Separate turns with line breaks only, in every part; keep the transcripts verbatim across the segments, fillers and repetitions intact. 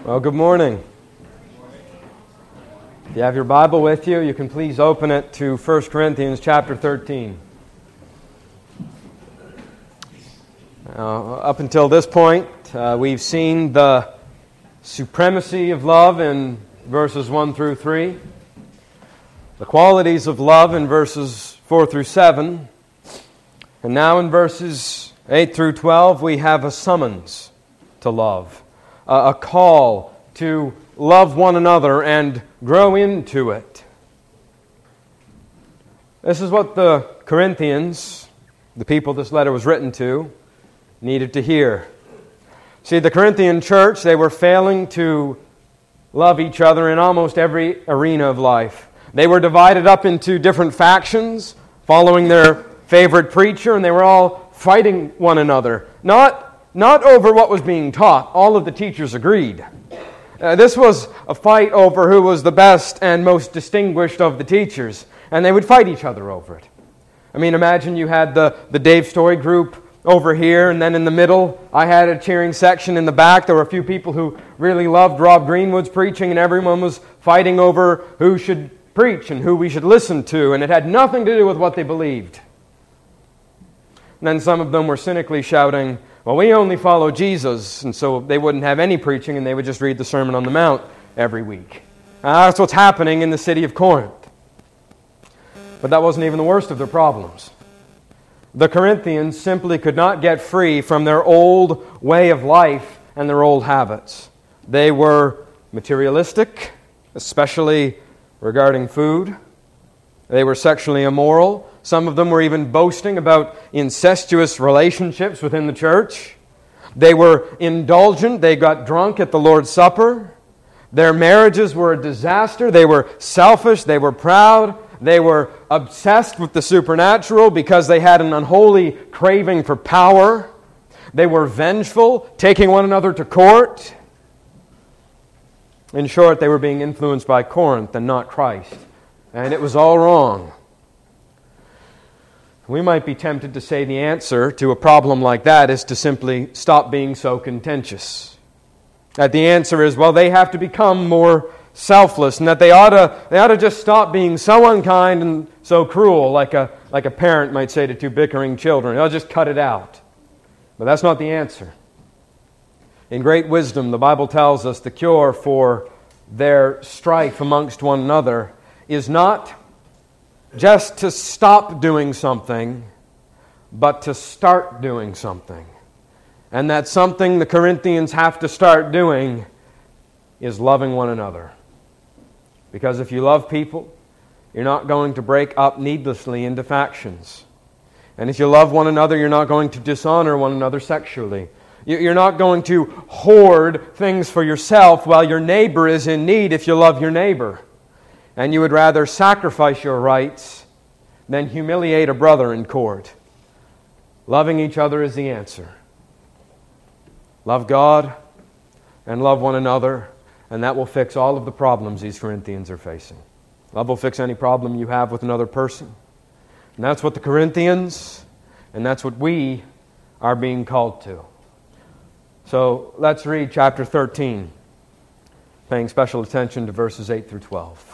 Well, good morning. If you have your Bible with you, you can please open it to First Corinthians chapter thirteen. Uh, up until this point, uh, we've seen the supremacy of love in verses one through three, the qualities of love in verses four through seven, and now in verses eight through twelve, we have a summons to love. A call to love one another and grow into it. This is what the Corinthians, the people this letter was written to, needed to hear. See, the Corinthian church, they were failing to love each other in almost every arena of life. They were divided up into different factions, following their favorite preacher, and they were all fighting one another. Not Not over what was being taught. All of the teachers agreed. Uh, this was a fight over who was the best and most distinguished of the teachers. And they would fight each other over it. I mean, imagine you had the, the Dave Story group over here, and then in the middle, I had a cheering section in the back. There were a few people who really loved Rob Greenwood's preaching, and everyone was fighting over who should preach and who we should listen to. And it had nothing to do with what they believed. And then some of them were cynically shouting, well, we only follow Jesus, and so they wouldn't have any preaching, and they would just read the Sermon on the Mount every week. Uh, that's what's happening in the city of Corinth. But that wasn't even the worst of their problems. The Corinthians simply could not get free from their old way of life and their old habits. They were materialistic, especially regarding food. They were sexually immoral. Some of them were even boasting about incestuous relationships within the church. They were indulgent. They got drunk at the Lord's Supper. Their marriages were a disaster. They were selfish. They were proud. They were obsessed with the supernatural because they had an unholy craving for power. They were vengeful, taking one another to court. In short, they were being influenced by Corinth and not Christ. And it was all wrong. We might be tempted to say the answer to a problem like that is to simply stop being so contentious. That the answer is, well, they have to become more selfless, and that they ought to they ought to just stop being so unkind and so cruel, like a like a parent might say to two bickering children. They'll just cut it out. But that's not the answer. In great wisdom, the Bible tells us the cure for their strife amongst one another is not just to stop doing something, but to start doing something. And that something the Corinthians have to start doing is loving one another. Because if you love people, you're not going to break up needlessly into factions. And if you love one another, you're not going to dishonor one another sexually. You're not going to hoard things for yourself while your neighbor is in need if you love your neighbor. And you would rather sacrifice your rights than humiliate a brother in court. Loving each other is the answer. Love God and love one another, and that will fix all of the problems these Corinthians are facing. Love will fix any problem you have with another person. And that's what the Corinthians, and that's what we are being called to. So let's read chapter thirteen, paying special attention to verses eight through twelve.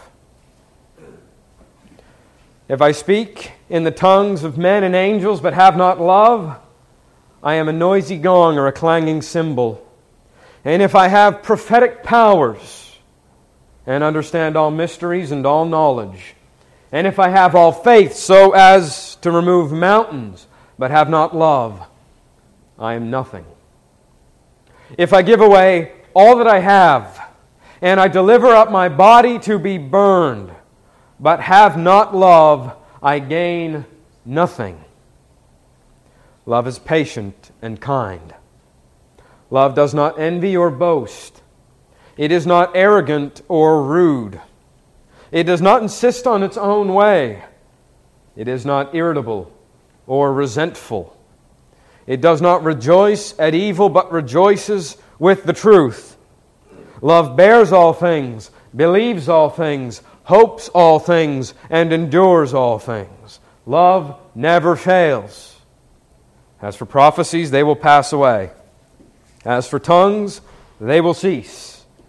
If I speak in the tongues of men and angels but have not love, I am a noisy gong or a clanging cymbal. And if I have prophetic powers and understand all mysteries and all knowledge, and if I have all faith so as to remove mountains but have not love, I am nothing. If I give away all that I have, and I deliver up my body to be burned, but have not love, I gain nothing. Love is patient and kind. Love does not envy or boast. It is not arrogant or rude. It does not insist on its own way. It is not irritable or resentful. It does not rejoice at evil, but rejoices with the truth. Love bears all things, believes all things, hopes all things, and endures all things. Love never fails. As for prophecies, they will pass away. As for tongues, they will cease.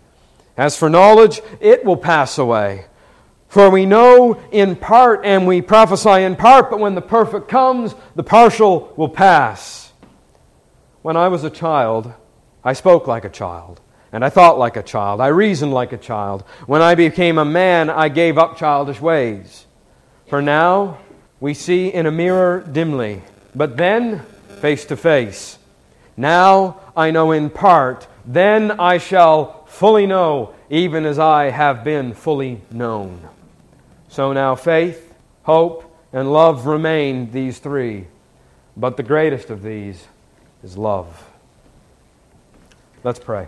As for knowledge, it will pass away. For we know in part and we prophesy in part, but when the perfect comes, the partial will pass. When I was a child, I spoke like a child, and I thought like a child. I reasoned like a child. When I became a man, I gave up childish ways. For now, we see in a mirror dimly, but then face to face. Now I know in part, then I shall fully know, even as I have been fully known. So now faith, hope, and love remain, these three. But the greatest of these is love. Let's pray.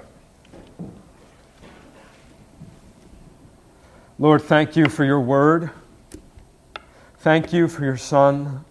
Lord, thank you for your word. Thank you for your Son.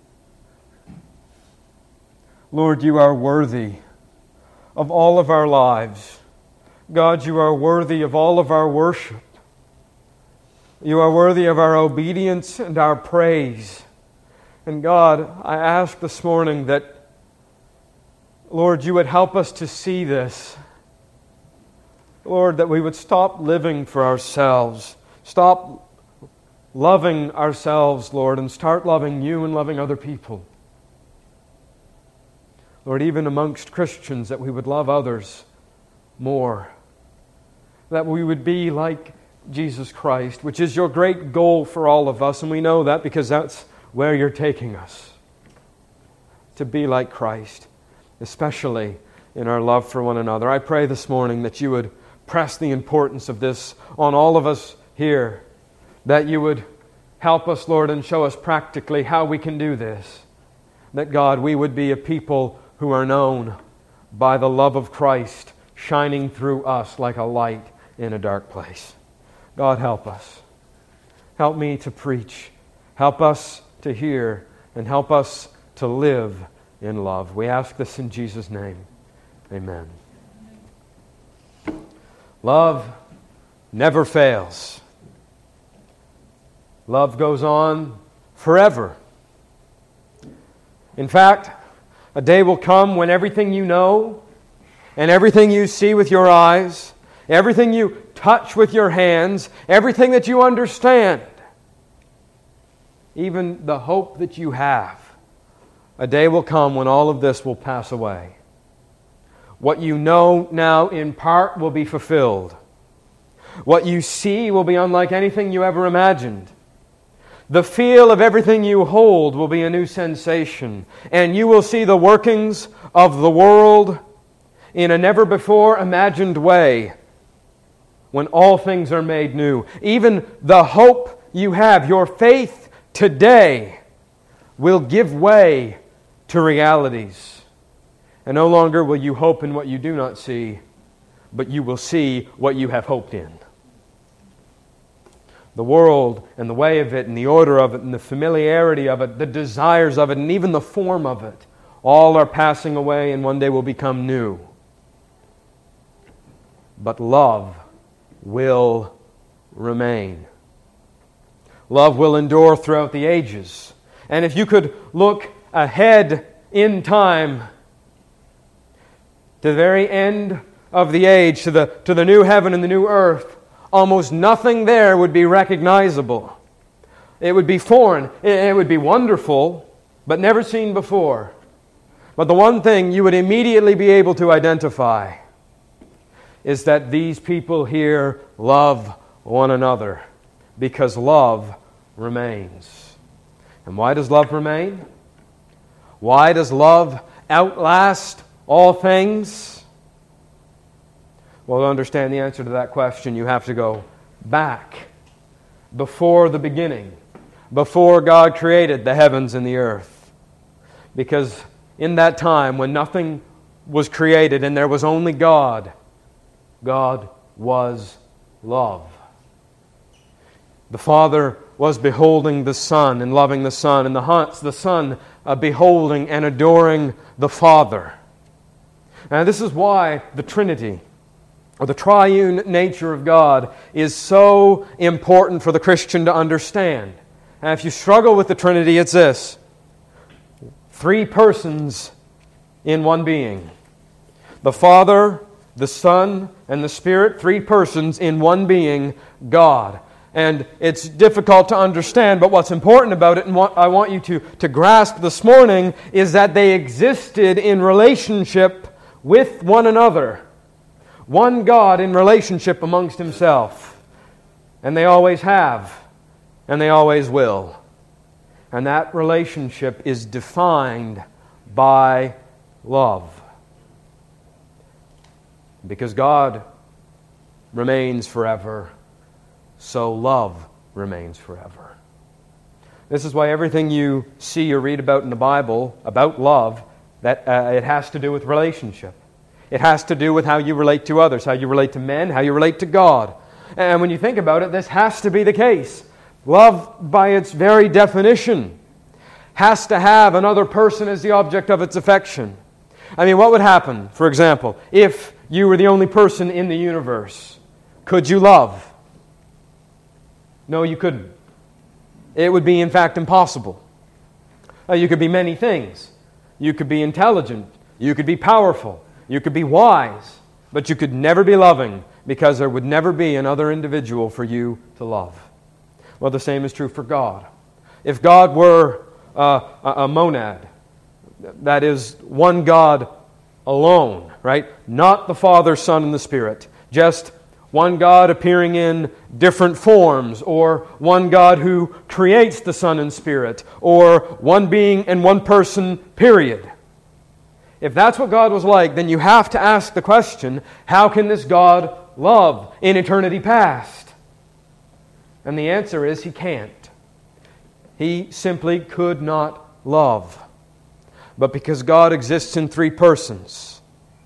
Lord, you are worthy of all of our lives. God, you are worthy of all of our worship. You are worthy of our obedience and our praise. And God, I ask this morning that, Lord, you would help us to see this. Lord, that we would stop living for ourselves. Stop loving ourselves, Lord, and start loving you and loving other people. Lord, even amongst Christians, that we would love others more. That we would be like Jesus Christ, which is your great goal for all of us, and we know that because that's where you're taking us. To be like Christ, especially in our love for one another. I pray this morning that you would press the importance of this on all of us here, that you would help us, Lord, and show us practically how we can do this. That, God, we would be a people who are known by the love of Christ shining through us like a light in a dark place. God, help us. Help me to preach. Help us to hear, and help us to live in love. We ask this in Jesus' name. Amen. Love never fails. Love goes on forever. In fact, a day will come when everything you know and everything you see with your eyes, everything you touch with your hands, everything that you understand, even the hope that you have, a day will come when all of this will pass away. What you know now in part will be fulfilled. What you see will be unlike anything you ever imagined. The feel of everything you hold will be a new sensation, and you will see the workings of the world in a never-before imagined way when all things are made new. Even the hope you have, your faith today, will give way to realities. And no longer will you hope in what you do not see, but you will see what you have hoped in. The world and the way of it and the order of it and the familiarity of it, the desires of it and even the form of it, all are passing away and one day will become new. But love will remain. Love will endure throughout the ages. And if you could look ahead in time to the very end of the age, to the, to the new heaven and the new earth, almost nothing there would be recognizable. It would be foreign. It would be wonderful, but never seen before. But the one thing you would immediately be able to identify is that these people here love one another, because love remains. And why does love remain? Why does love outlast all things? Well, to understand the answer to that question, you have to go back before the beginning, before God created the heavens and the earth. Because in that time when nothing was created and there was only God, God was love. The Father was beholding the Son and loving the Son, and the the Son uh, beholding and adoring the Father. And this is why the Trinity, or the triune nature of God, is so important for the Christian to understand. And if you struggle with the Trinity, it's this: three persons in one being. The Father, the Son and the Spirit, three persons in one being, God. And it's difficult to understand, but what's important about it, and what I want you to, to grasp this morning, is that they existed in relationship with one another. One God in relationship amongst Himself. And they always have, and they always will. And that relationship is defined by love. Because God remains forever, so love remains forever. This is why everything you see or read about in the Bible, about love, that uh, it has to do with relationship. It has to do with how you relate to others, how you relate to men, how you relate to God. And when you think about it, this has to be the case. Love, by its very definition, has to have another person as the object of its affection. I mean, what would happen, for example, if you were the only person in the universe? Could you love? No, you couldn't. It would be, in fact, impossible. Uh, you could be many things. You could be intelligent. You could be powerful. You could be wise. But you could never be loving, because there would never be another individual for you to love. Well, the same is true for God. If God were uh, a monad, that is, one God alone, right? Not the Father, Son, and the Spirit. Just one God appearing in different forms, or one God who creates the Son and Spirit, or one being and one person, period. If that's what God was like, then you have to ask the question, how can this God love in eternity past? And the answer is He can't. He simply could not love. But because God exists in three persons,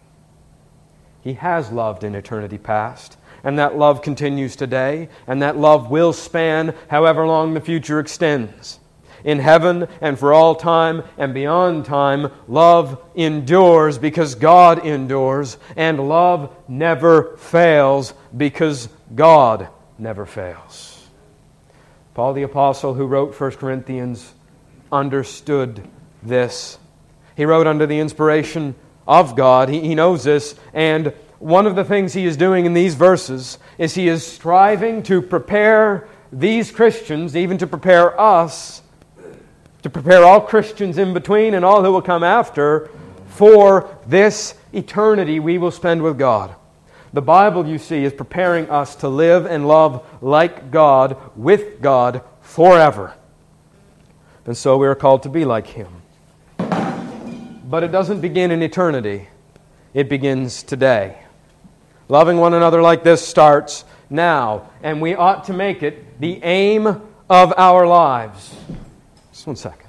He has loved in eternity past. And that love continues today. And that love will span however long the future extends. In heaven and for all time and beyond time, love endures because God endures. And love never fails because God never fails. Paul the Apostle, who wrote First Corinthians, understood this. He wrote under the inspiration of God. He, he knows this. And one of the things he is doing in these verses is he is striving to prepare these Christians, even to prepare us, to prepare all Christians in between and all who will come after, for this eternity we will spend with God. The Bible, you see, is preparing us to live and love like God, with God, forever. And so we are called to be like Him. But it doesn't begin in eternity. It begins today. Loving one another like this starts now, and we ought to make it the aim of our lives. Just one second.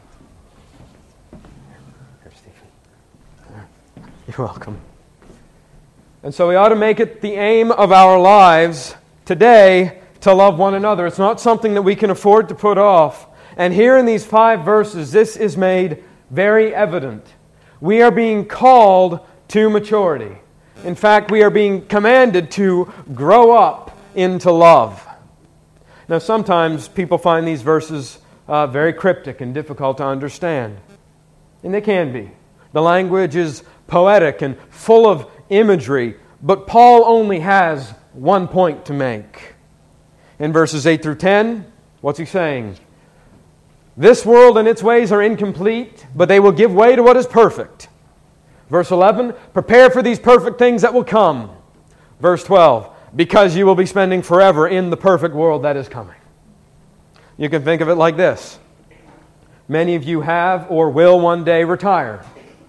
Here, Stephen. You're welcome. And so we ought to make it the aim of our lives today to love one another. It's not something that we can afford to put off. And here in these five verses, this is made very evident. We are being called to maturity. In fact, we are being commanded to grow up into love. Now, sometimes people find these verses uh, very cryptic and difficult to understand. And they can be. The language is poetic and full of imagery, but Paul only has one point to make. In verses eight through ten, what's he saying? This world and its ways are incomplete, but they will give way to what is perfect. Verse eleven, prepare for these perfect things that will come. Verse twelve, because you will be spending forever in the perfect world that is coming. You can think of it like this. Many of you have or will one day retire.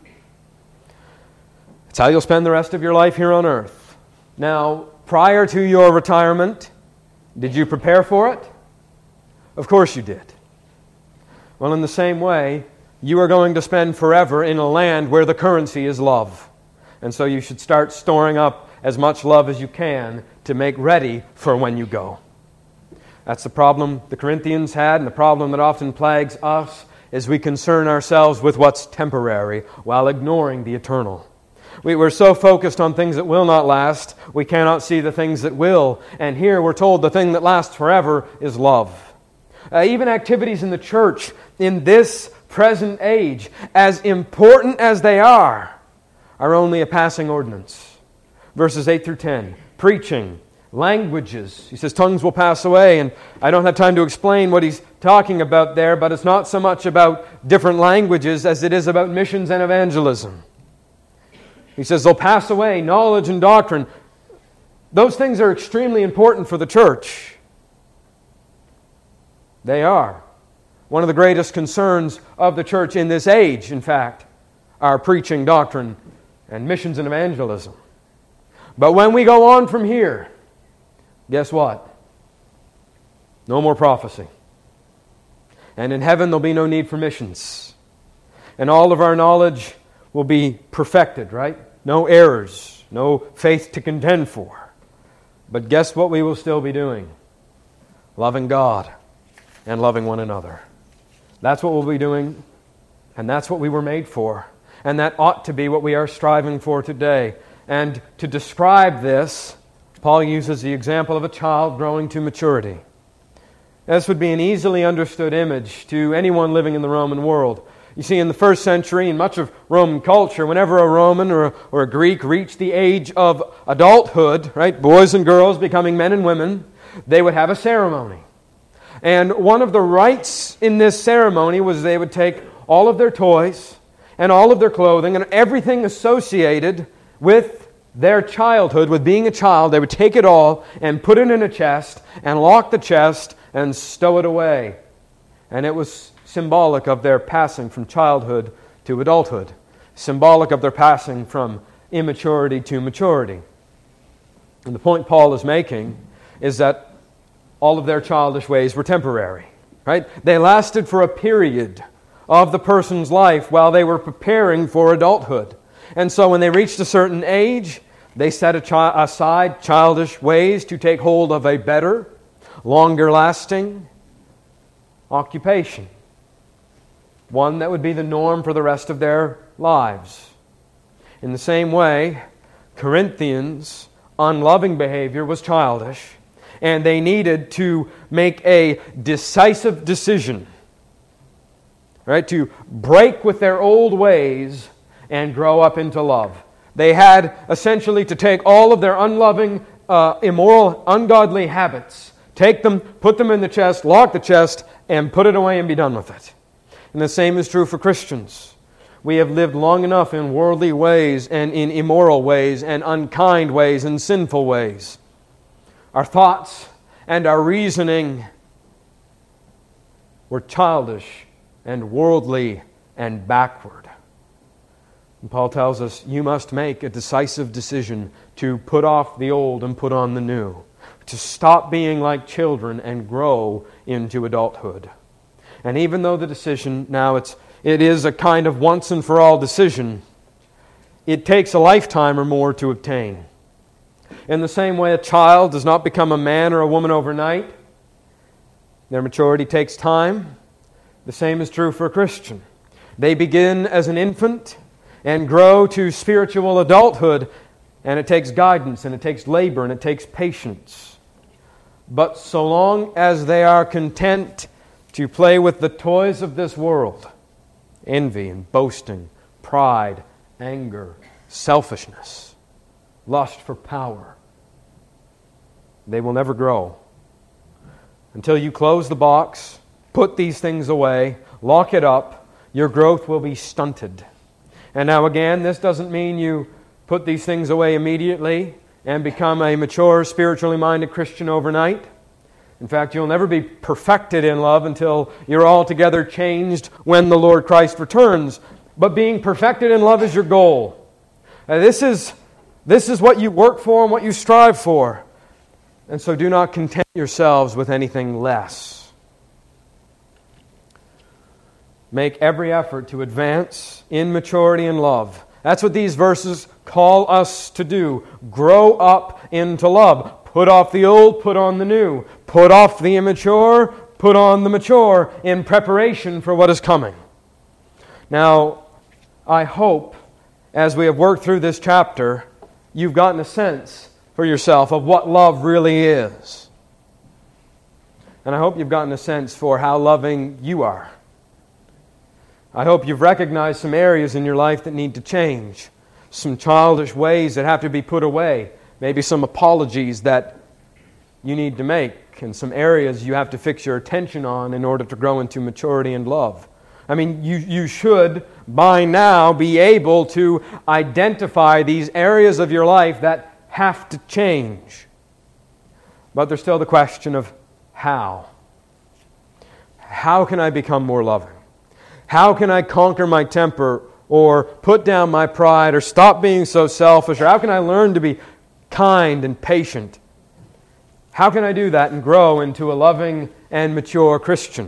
It's how you'll spend the rest of your life here on earth. Now, prior to your retirement, did you prepare for it? Of course you did. Well, in the same way, you are going to spend forever in a land where the currency is love. And so you should start storing up as much love as you can to make ready for when you go. That's the problem the Corinthians had, and the problem that often plagues us is we concern ourselves with what's temporary while ignoring the eternal. We, we're so focused on things that will not last, we cannot see the things that will. And here we're told the thing that lasts forever is love. Uh, even activities in the church in this present age, as important as they are, are only a passing ordinance. verses eight through ten. Preaching, languages. He says tongues will pass away, and I don't have time to explain what he's talking about there, but it's not so much about different languages as it is about missions and evangelism. He says they'll pass away, knowledge and doctrine. Those things are extremely important for the church. They are. One of the greatest concerns of the church in this age, in fact, are preaching, doctrine, and missions and evangelism. But when we go on from here, guess what? No more prophecy. And in heaven there'll be no need for missions. And all of our knowledge will be perfected, right? No errors, no faith to contend for. But guess what we will still be doing? Loving God and loving one another. That's what we'll be doing, and that's what we were made for. And that ought to be what we are striving for today. And to describe this, Paul uses the example of a child growing to maturity. This would be an easily understood image to anyone living in the Roman world. You see, in the first century, in much of Roman culture, whenever a Roman or a, or a Greek reached the age of adulthood, right, boys and girls becoming men and women, they would have a ceremony. And one of the rites in this ceremony was they would take all of their toys and all of their clothing and everything associated with their childhood, with being a child. They would take it all and put it in a chest and lock the chest and stow it away. And it was symbolic of their passing from childhood to adulthood, symbolic of their passing from immaturity to maturity. And the point Paul is making is that all of their childish ways were temporary, right? They lasted for a period of the person's life while they were preparing for adulthood. And so when they reached a certain age, they set aside childish ways to take hold of a better, longer-lasting occupation. One that would be the norm for the rest of their lives. In the same way, Corinthians' unloving behavior was childish, and they needed to make a decisive decision, right, to break with their old ways and grow up into love. They had essentially to take all of their unloving, uh, immoral, ungodly habits, take them, put them in the chest, lock the chest, and put it away and be done with it. And the same is true for Christians. We have lived long enough in worldly ways and in immoral ways and unkind ways and sinful ways. Our thoughts and our reasoning were childish and worldly and backward. And Paul tells us you must make a decisive decision to put off the old and put on the new, to stop being like children and grow into adulthood. And even though the decision now it's it is a kind of once and for all decision, it takes a lifetime or more to obtain. In the same way, a child does not become a man or a woman overnight. Their maturity takes time. The same is true for a Christian. They begin as an infant and grow to spiritual adulthood, and it takes guidance, and it takes labor, and it takes patience. But so long as they are content to play with the toys of this world, envy and boasting, pride, anger, selfishness, lust for power, they will never grow. Until you close the box, put these things away, lock it up, your growth will be stunted. And now again, this doesn't mean you put these things away immediately and become a mature, spiritually minded Christian overnight. In fact, you'll never be perfected in love until you're altogether changed when the Lord Christ returns. But being perfected in love is your goal. Uh, this is, this is what you work for and what you strive for. And so do not content yourselves with anything less. Make every effort to advance in maturity and love. That's what these verses call us to do. Grow up into love. Put off the old, put on the new. Put off the immature, put on the mature in preparation for what is coming. Now, I hope, as we have worked through this chapter, you've gotten a sense for yourself of what love really is. And I hope you've gotten a sense for how loving you are. I hope you've recognized some areas in your life that need to change. some childish ways that have to be put away, maybe some apologies that you need to make, and some areas you have to fix your attention on in order to grow into maturity and love. I mean, you, you should by now be able to identify these areas of your life that have to change. But there's still the question of how. How can I become more loving? How can I conquer my temper or put down my pride or stop being so selfish? Or how can I learn to be kind and patient? How can I do that and grow into a loving and mature Christian?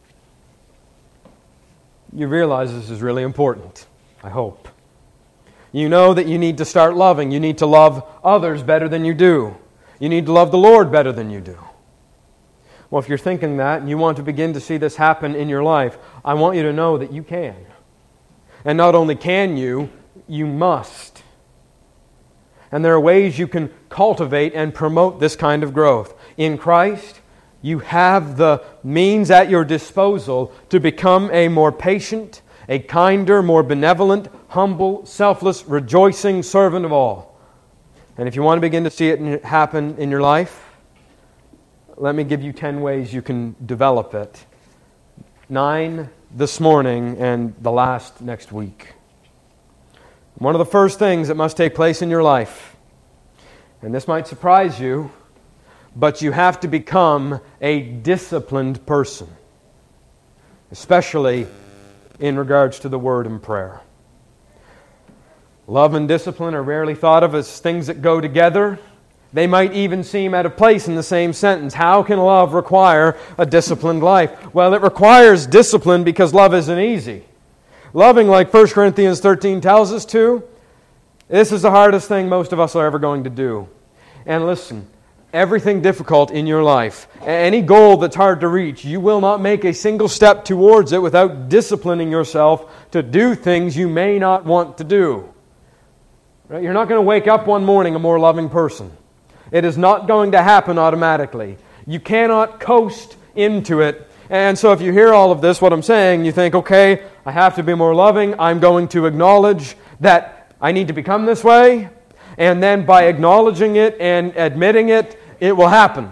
You realize this is really important, I hope. You know that you need to start loving. You need to love others better than you do. You need to love the Lord better than you do. Well, if you're thinking that and you want to begin to see this happen in your life, I want you to know that you can. And not only can you, you must. And there are ways you can cultivate and promote this kind of growth. In Christ, you have the means at your disposal to become a more patient, a kinder, more benevolent, humble, selfless, rejoicing servant of all. And if you want to begin to see it happen in your life, let me give you ten ways you can develop it. Nine this morning and the last next week. One of the first things that must take place in your life, and this might surprise you, but you have to become a disciplined person, especially in regards to the Word and prayer. Love and discipline are rarely thought of as things that go together. They might even seem out of place in the same sentence. How can love require a disciplined life? Well, it requires discipline because love isn't easy. Loving, like First Corinthians thirteen tells us to, this is the hardest thing most of us are ever going to do. And listen, everything difficult in your life, any goal that's hard to reach, you will not make a single step towards it without disciplining yourself to do things you may not want to do. Right? You're not going to wake up one morning a more loving person. It is not going to happen automatically. You cannot coast into it. And so if you hear all of this, what I'm saying, you think, okay, I have to be more loving. I'm going to acknowledge that I need to become this way. And then by acknowledging it and admitting it, it will happen.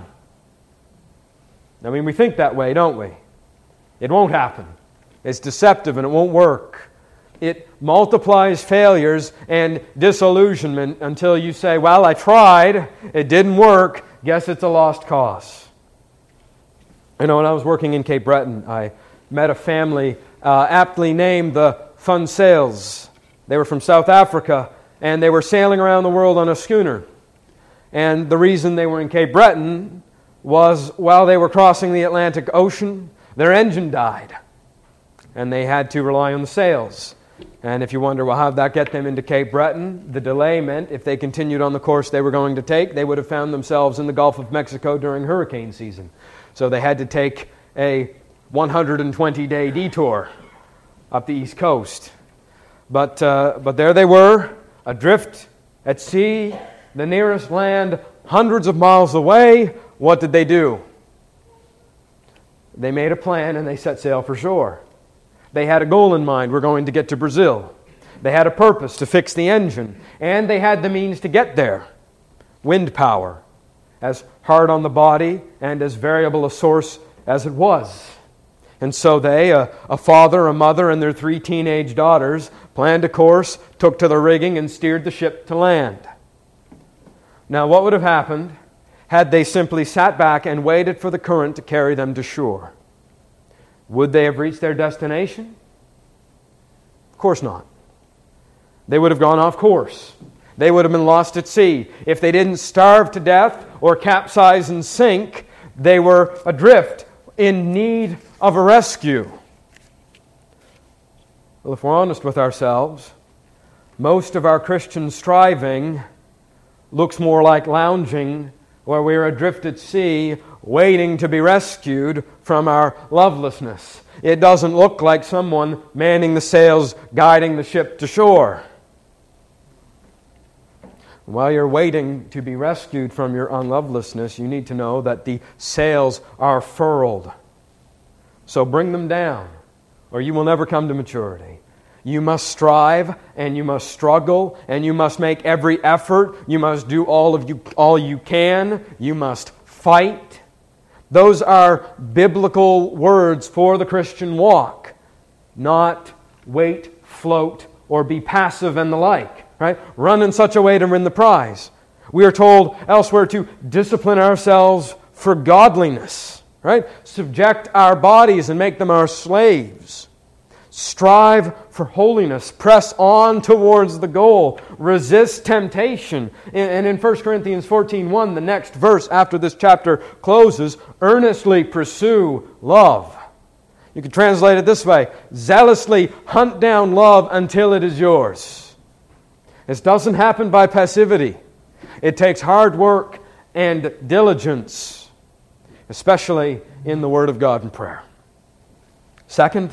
I mean, we think that way, don't we? It won't happen. It's deceptive and it won't work. It multiplies failures and disillusionment until you say, well, I tried, it didn't work, guess it's a lost cause. You know, when I was working in Cape Breton, I met a family uh, aptly named the Fun Sails. They were from South Africa, and they were sailing around the world on a schooner. And the reason they were in Cape Breton was while they were crossing the Atlantic Ocean, their engine died, and they had to rely on the sails. And if you wonder, well, how did that get them into Cape Breton? The delay meant if they continued on the course they were going to take, they would have found themselves in the Gulf of Mexico during hurricane season. So they had to take a one hundred twenty day detour up the East Coast. But, uh, but there they were, adrift at sea, the nearest land hundreds of miles away. What did they do? They made a plan and they set sail for shore. They had a goal in mind. We're going to get to Brazil. They had a purpose to fix the engine. And they had the means to get there. Wind power. As hard on the body and as variable a source as it was. And so they, a, a father, a mother, and their three teenage daughters, planned a course, took to the rigging, and steered the ship to land. Now, what would have happened had they simply sat back and waited for the current to carry them to shore? Would they have reached their destination? Of course not. They would have gone off course. They would have been lost at sea. If they didn't starve to death or capsize and sink, they were adrift in need of a rescue. Well, if we're honest with ourselves, most of our Christian striving looks more like lounging where we're adrift at sea, waiting to be rescued from our lovelessness. It doesn't look like someone manning the sails, guiding the ship to shore. While you're waiting to be rescued from your unlovelessness, you need to know that the sails are furled. So bring them down, or you will never come to maturity. You must strive, and you must struggle, and you must make every effort. You must do all of you all you can. You must fight. Those are biblical words for the Christian walk, not wait, float, or be passive and the like. Right? Run in such a way to win the prize. We are told elsewhere to discipline ourselves for godliness. Right? Subject our bodies and make them our slaves. Strive for holiness. Press on towards the goal. Resist temptation. And in First Corinthians fourteen one, the next verse after this chapter closes, earnestly pursue love. You could translate it this way: zealously hunt down love until it is yours. This doesn't happen by passivity. It takes hard work and diligence, especially in the Word of God and prayer. Second,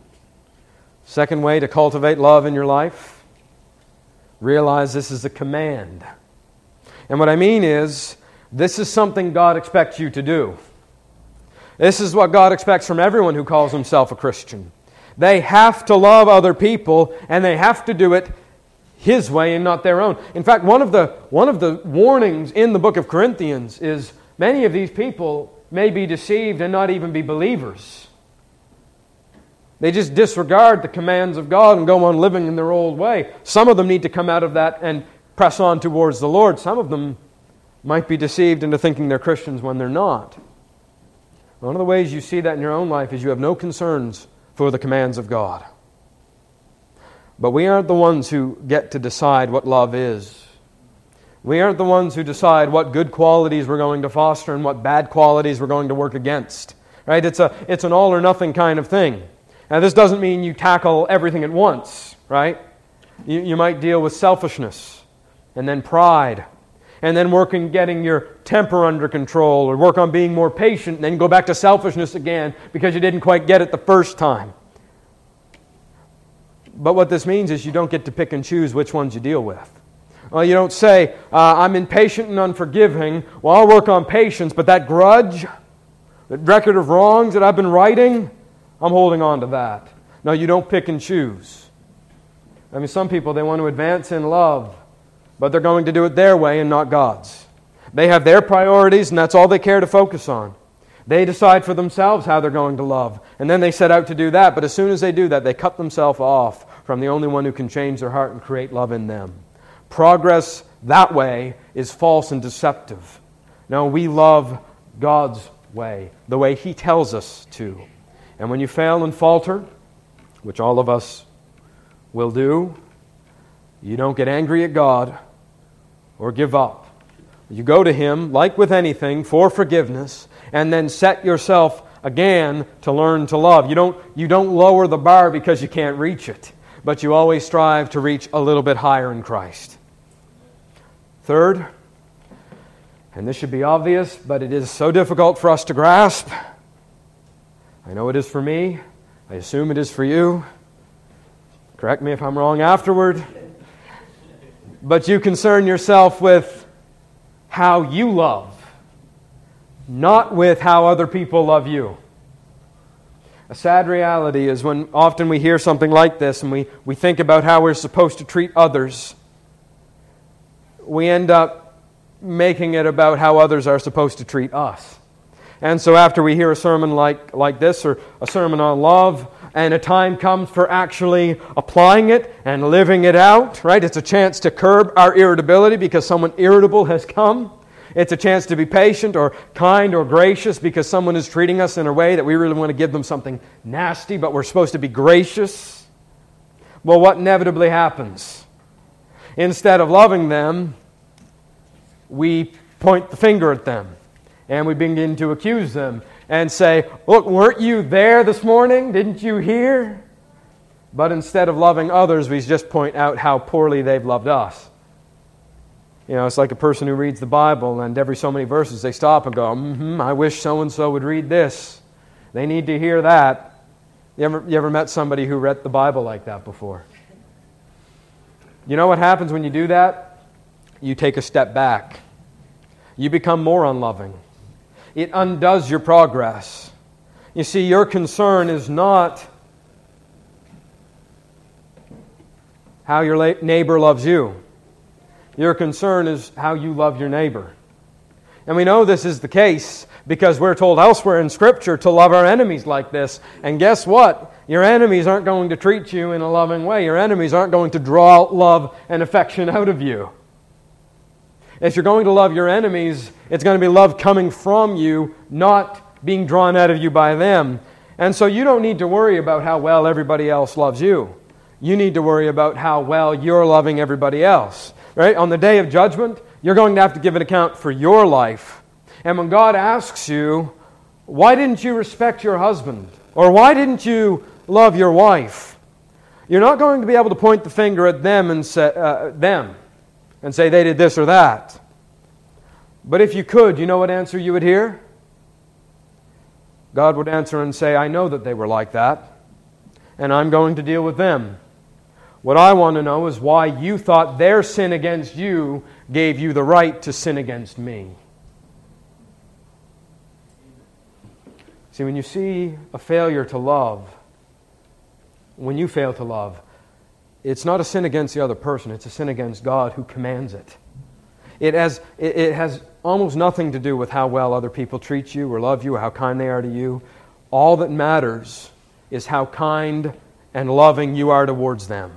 Second way to cultivate love in your life, realize this is a command. And what I mean is, this is something God expects you to do. This is what God expects from everyone who calls himself a Christian. They have to love other people, and they have to do it His way and not their own. In fact, one of the, one of the warnings in the book of Corinthians is many of these people may be deceived and not even be believers. They just disregard the commands of God and go on living in their old way. Some of them need to come out of that and press on towards the Lord. Some of them might be deceived into thinking they're Christians when they're not. One of the ways you see that in your own life is you have no concerns for the commands of God. But we aren't the ones who get to decide what love is. We aren't the ones who decide what good qualities we're going to foster and what bad qualities we're going to work against. Right? It's a it's an all or nothing kind of thing. Now, this doesn't mean you tackle everything at once, right? You, you might deal with selfishness, and then pride, and then work on getting your temper under control, or work on being more patient, and then go back to selfishness again because you didn't quite get it the first time. But what this means is you don't get to pick and choose which ones you deal with. Well, you don't say, uh, I'm impatient and unforgiving. Well, I'll work on patience, but that grudge, that record of wrongs that I've been writing, I'm holding on to that. No, you don't pick and choose. I mean, some people, they want to advance in love, but they're going to do it their way and not God's. They have their priorities, and that's all they care to focus on. They decide for themselves how they're going to love, and then they set out to do that, but as soon as they do that, they cut themselves off from the only one who can change their heart and create love in them. Progress that way is false and deceptive. No, we love God's way, the way He tells us to. And when you fail and falter, which all of us will do, you don't get angry at God or give up. You go to Him, like with anything, for forgiveness, and then set yourself again to learn to love. You don't, you don't lower the bar because you can't reach it, but you always strive to reach a little bit higher in Christ. Third, and this should be obvious, but it is so difficult for us to grasp. I know it is for me. I assume it is for you. Correct me if I'm wrong afterward. But you concern yourself with how you love, not with how other people love you. A sad reality is when often we hear something like this and we, we think about how we're supposed to treat others, we end up making it about how others are supposed to treat us. And so after we hear a sermon like, like this, or a sermon on love, and a time comes for actually applying it and living it out, right? It's a chance to curb our irritability because someone irritable has come. It's a chance to be patient or kind or gracious because someone is treating us in a way that we really want to give them something nasty, but we're supposed to be gracious. Well, what inevitably happens? Instead of loving them, we point the finger at them. And we begin to accuse them and say, look, weren't you there this morning? Didn't you hear? But instead of loving others, we just point out how poorly they've loved us. You know, it's like a person who reads the Bible and every so many verses they stop and go, mm-hmm, I wish so-and-so would read this. They need to hear that. You ever, you ever met somebody who read the Bible like that before? You know what happens when you do that? You take a step back. You become more unloving. It undoes your progress. You see, your concern is not how your la- neighbor loves you. Your concern is how you love your neighbor. And we know this is the case because we're told elsewhere in Scripture to love our enemies like this. And guess what? Your enemies aren't going to treat you in a loving way. Your enemies aren't going to draw love and affection out of you. If you're going to love your enemies, it's going to be love coming from you, not being drawn out of you by them. And so you don't need to worry about how well everybody else loves you. You need to worry about how well you're loving everybody else. Right? On the day of judgment, you're going to have to give an account for your life. And when God asks you, why didn't you respect your husband? Or why didn't you love your wife? You're not going to be able to point the finger at them and say, uh, them and say they did this or that. But if you could, you know what answer you would hear? God would answer and say, I know that they were like that, and I'm going to deal with them. What I want to know is why you thought their sin against you gave you the right to sin against me. See, when you see a failure to love, when you fail to love, it's not a sin against the other person, it's a sin against God who commands it. It has, it has almost nothing to do with how well other people treat you or love you or how kind they are to you. All that matters is how kind and loving you are towards them.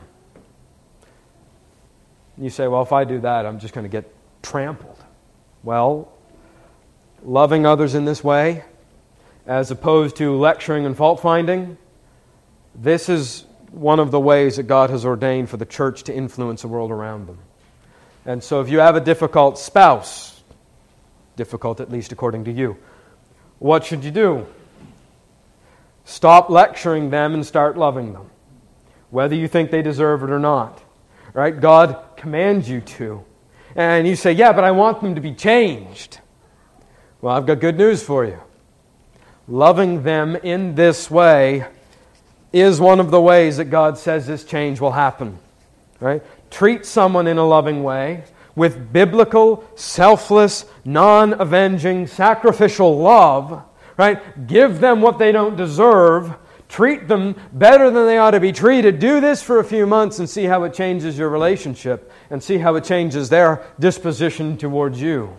You say, well, if I do that, I'm just going to get trampled. Well, loving others in this way, as opposed to lecturing and fault-finding, this is one of the ways that God has ordained for the church to influence the world around them. And so if you have a difficult spouse, difficult at least according to you, what should you do? Stop lecturing them and start loving them, whether you think they deserve it or not. Right? God commands you to. And you say, yeah, but I want them to be changed. Well, I've got good news for you. Loving them in this way is one of the ways that God says this change will happen. Right? Treat someone in a loving way with biblical, selfless, non-avenging, sacrificial love. Right? Give them what they don't deserve. Treat them better than they ought to be treated. Do this for a few months and see how it changes your relationship and see how it changes their disposition towards you.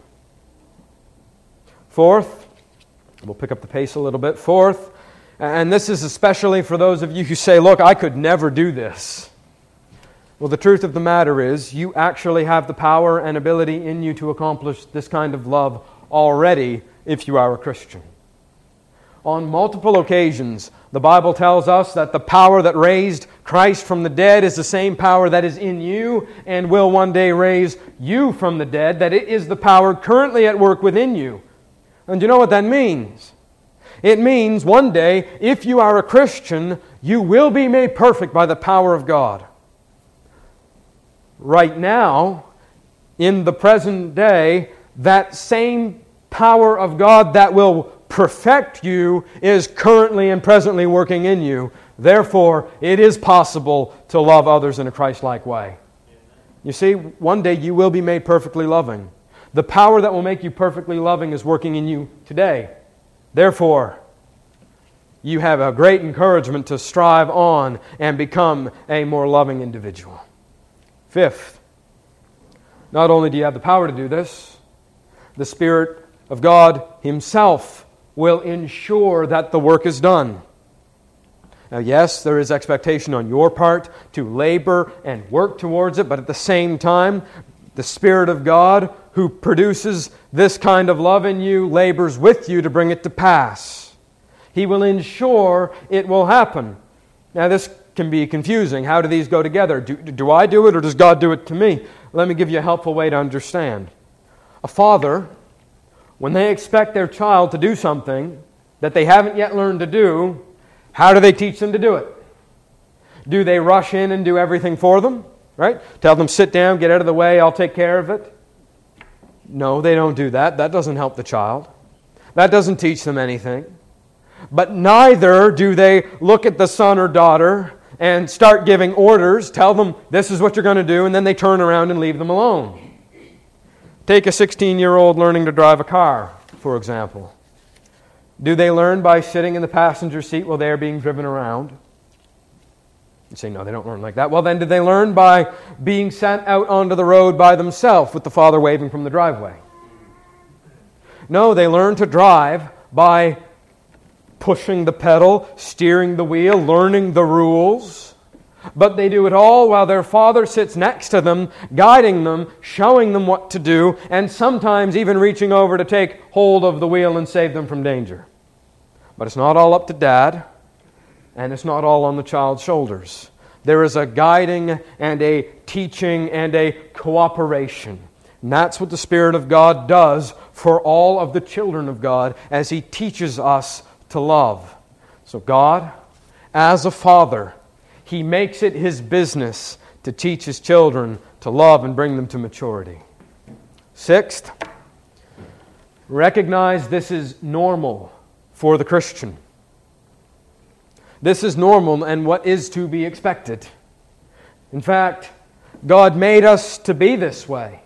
Fourth, we'll pick up the pace a little bit. Fourth, and this is especially for those of you who say, look, I could never do this. Well, the truth of the matter is you actually have the power and ability in you to accomplish this kind of love already if you are a Christian. On multiple occasions, the Bible tells us that the power that raised Christ from the dead is the same power that is in you and will one day raise you from the dead, that it is the power currently at work within you. And you know what that means? It means one day, if you are a Christian, you will be made perfect by the power of God. Right now, in the present day, that same power of God that will perfect you is currently and presently working in you. Therefore, it is possible to love others in a Christ-like way. You see, one day you will be made perfectly loving. The power that will make you perfectly loving is working in you today. Therefore, you have a great encouragement to strive on and become a more loving individual. Fifth, not only do you have the power to do this, the Spirit of God Himself will ensure that the work is done. Now, yes, there is expectation on your part to labor and work towards it, but at the same time, the Spirit of God, who produces this kind of love in you, labors with you to bring it to pass. He will ensure it will happen. Now, this can be confusing. How do these go together? Do, do I do it or does God do it to me? Let me give you a helpful way to understand. A father, when they expect their child to do something that they haven't yet learned to do, how do they teach them to do it? Do they rush in and do everything for them? Right? Tell them, sit down, get out of the way, I'll take care of it. No, they don't do that. That doesn't help the child. That doesn't teach them anything. But neither do they look at the son or daughter and start giving orders, tell them this is what you're going to do, and then they turn around and leave them alone. Take a sixteen-year-old learning to drive a car, for example. Do they learn by sitting in the passenger seat while they are being driven around? You say, no, they don't learn like that. Well, then did they learn by being sent out onto the road by themselves with the father waving from the driveway? No, they learn to drive by pushing the pedal, steering the wheel, learning the rules. But they do it all while their father sits next to them, guiding them, showing them what to do, and sometimes even reaching over to take hold of the wheel and save them from danger. But it's not all up to dad, and it's not all on the child's shoulders. There is a guiding and a teaching and a cooperation. And that's what the Spirit of God does for all of the children of God as He teaches us to love. So God, as a father, He makes it His business to teach His children to love and bring them to maturity. Sixth, recognize this is normal for the Christian. This is normal and what is to be expected. In fact, God made us to be this way.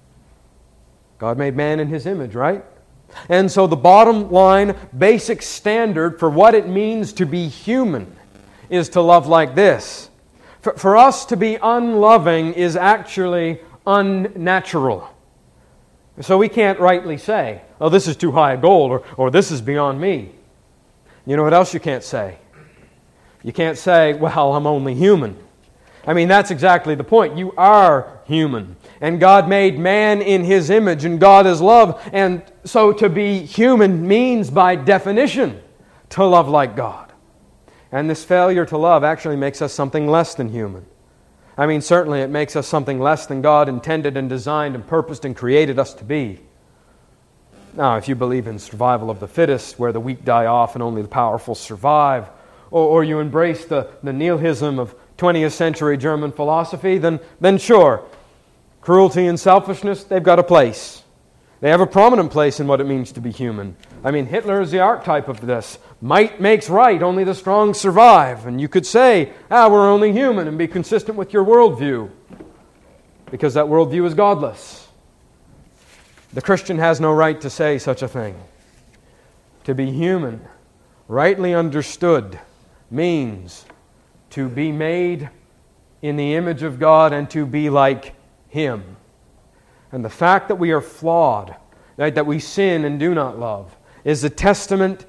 God made man in His image, right? And so the bottom line, basic standard for what it means to be human is to love like this. For, for us to be unloving is actually unnatural. So we can't rightly say, oh, this is too high a goal, or, or this is beyond me. You know what else you can't say? You can't say, well, I'm only human. I mean, that's exactly the point. You are human. And God made man in His image, and God is love. And so to be human means, by definition, to love like God. And this failure to love actually makes us something less than human. I mean, certainly it makes us something less than God intended and designed and purposed and created us to be. Now, if you believe in survival of the fittest, where the weak die off and only the powerful survive, or, or you embrace the, the nihilism of twentieth century German philosophy, then, then sure, cruelty and selfishness, they've got a place. They have a prominent place in what it means to be human. I mean, Hitler is the archetype of this. Might makes right, only the strong survive. And you could say, ah, we're only human, and be consistent with your worldview, because that worldview is godless. The Christian has no right to say such a thing. To be human, rightly understood, means to be made in the image of God and to be like Him. And the fact that we are flawed, right, that we sin and do not love, is a testament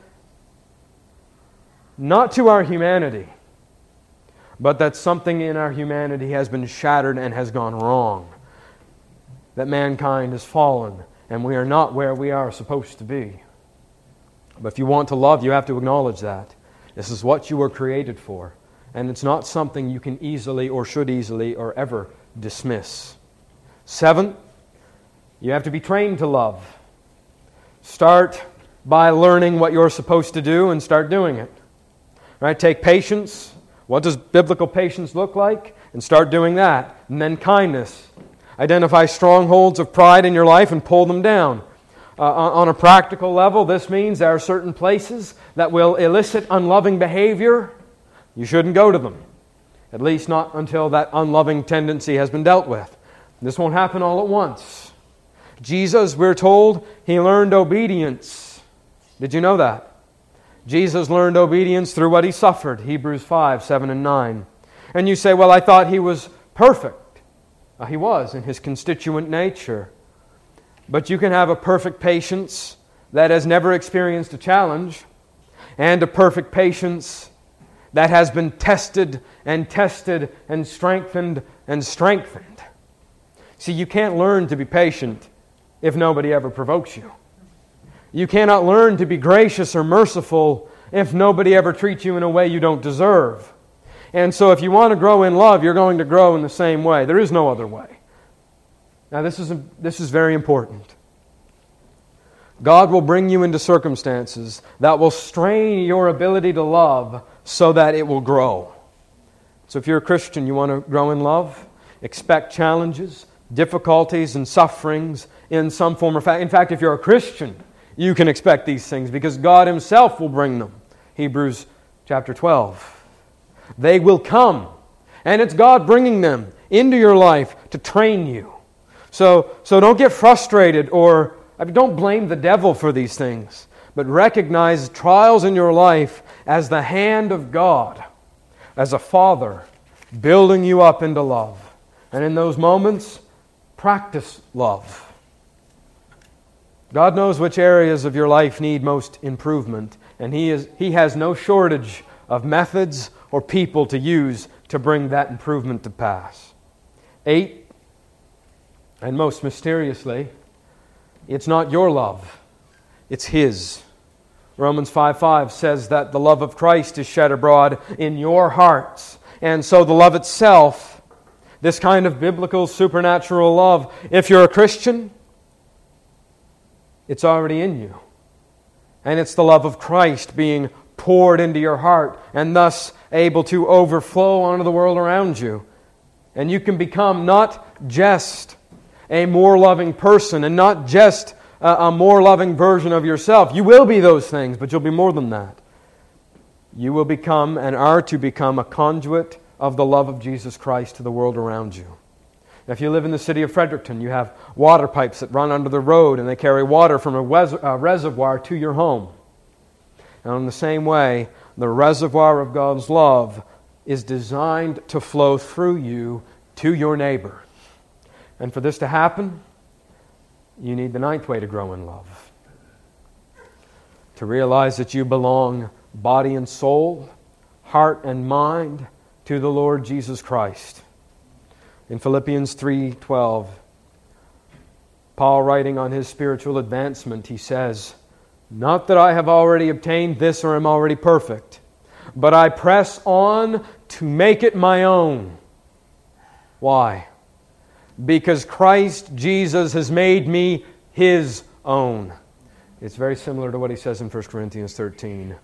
not to our humanity, but that something in our humanity has been shattered and has gone wrong. That mankind has fallen and we are not where we are supposed to be. But if you want to love, you have to acknowledge that. This is what you were created for. And it's not something you can easily or should easily or ever dismiss. Seventh, you have to be trained to love. Start by learning what you're supposed to do and start doing it. Right? Take patience. What does biblical patience look like? And start doing that. And then kindness. Identify strongholds of pride in your life and pull them down. Uh, on a practical level, this means there are certain places that will elicit unloving behavior. You shouldn't go to them. At least not until that unloving tendency has been dealt with. This won't happen all at once. Jesus, we're told, He learned obedience. Did you know that? Jesus learned obedience through what He suffered. Hebrews five, seven, and nine. And you say, well, I thought He was perfect. Uh, he was in His constituent nature. But you can have a perfect patience that has never experienced a challenge, and a perfect patience that has been tested and tested and strengthened and strengthened. See, you can't learn to be patient if nobody ever provokes you. You cannot learn to be gracious or merciful if nobody ever treats you in a way you don't deserve. And so if you want to grow in love, you're going to grow in the same way. There is no other way. Now this is, this is very important. God will bring you into circumstances that will strain your ability to love so that it will grow. So if you're a Christian, you want to grow in love, expect challenges, difficulties, and sufferings in some form or fashion. In fact, if you're a Christian, you can expect these things because God Himself will bring them. Hebrews chapter twelve. They will come, and it's God bringing them into your life to train you. So, so don't get frustrated or I mean, don't blame the devil for these things, but recognize trials in your life as the hand of God, as a father, building you up into love. And in those moments, practice love. God knows which areas of your life need most improvement, and He is He has no shortage of methods or people to use to bring that improvement to pass. Eight, and most mysteriously, it's not your love, it's His. Romans five five says that the love of Christ is shed abroad in your hearts. And so the love itself, this kind of biblical supernatural love, if you're a Christian, it's already in you. And it's the love of Christ being poured into your heart and thus able to overflow onto the world around you. And you can become not just a more loving person and not just a, a more loving version of yourself. You will be those things, but you'll be more than that. You will become and are to become a conduit of the love of Jesus Christ to the world around you. If you live in the city of Fredericton, you have water pipes that run under the road and they carry water from a, res- a reservoir to your home. And in the same way, the reservoir of God's love is designed to flow through you to your neighbor. And for this to happen, you need the ninth way to grow in love. To realize that you belong body and soul, heart and mind to the Lord Jesus Christ. In Philippians three twelve, Paul, writing on his spiritual advancement, he says, "Not that I have already obtained this or am already perfect, but I press on to make it my own." Why? Because Christ Jesus has made me His own. It's very similar to what he says in First Corinthians thirteen.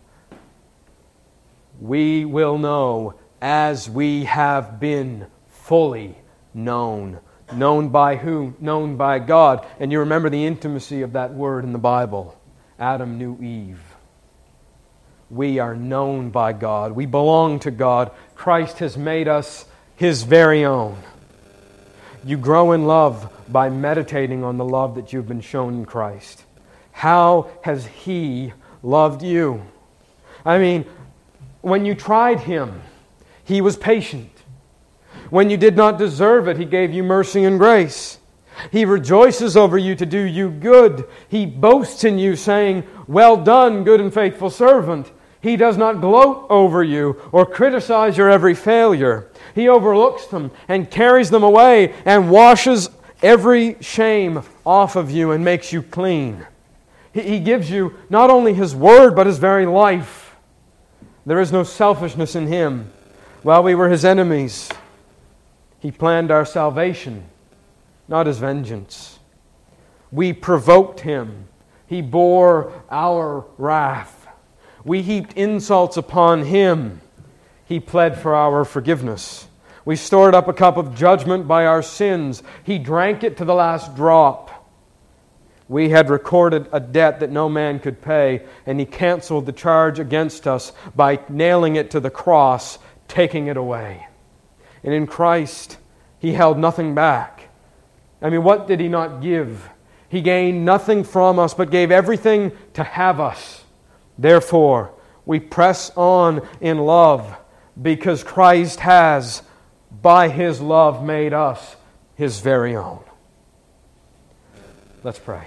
We will know as we have been fully known. Known by who? Known by God. And you remember the intimacy of that word in the Bible. Adam knew Eve. We are known by God. We belong to God. Christ has made us His very own. You grow in love by meditating on the love that you've been shown in Christ. How has He loved you? I mean, when you tried Him, He was patient. When you did not deserve it, He gave you mercy and grace. He rejoices over you to do you good. He boasts in you, saying, "Well done, good and faithful servant." He does not gloat over you or criticize your every failure. He overlooks them and carries them away and washes every shame off of you and makes you clean. He, he gives you not only His Word, but His very life. There is no selfishness in Him. While we were His enemies, He planned our salvation, not His vengeance. We provoked Him. He bore our wrath. We heaped insults upon Him. He pled for our forgiveness. We stored up a cup of judgment by our sins. He drank it to the last drop. We had recorded a debt that no man could pay, and He canceled the charge against us by nailing it to the cross, taking it away. And in Christ, He held nothing back. I mean, what did He not give? He gained nothing from us, but gave everything to have us. Therefore, we press on in love, because Christ has, by His love, made us His very own. Let's pray.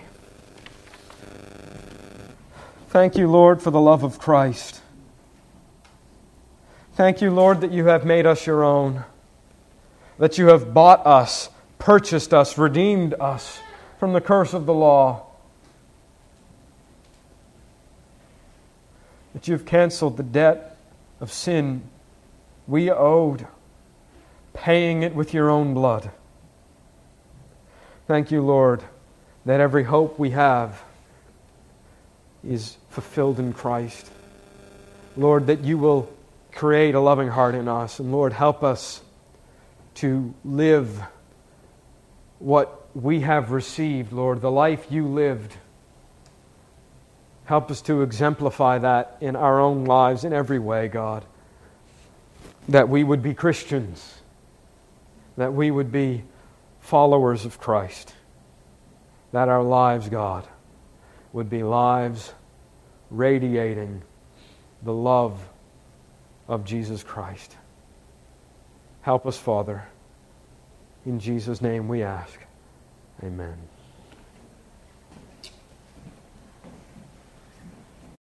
Thank you, Lord, for the love of Christ. Thank you, Lord, that you have made us your own, that you have bought us, purchased us, redeemed us from the curse of the law, that you've canceled the debt of sin we owed, paying it with your own blood. Thank you, Lord, that every hope we have is fulfilled in Christ. Lord, that you will create a loving heart in us. And Lord, help us to live what we have received, Lord, the life you lived. Help us to exemplify that in our own lives in every way, God. That we would be Christians. That we would be followers of Christ. That our lives, God, would be lives radiating the love of Jesus Christ. Help us, Father. In Jesus' name we ask. Amen.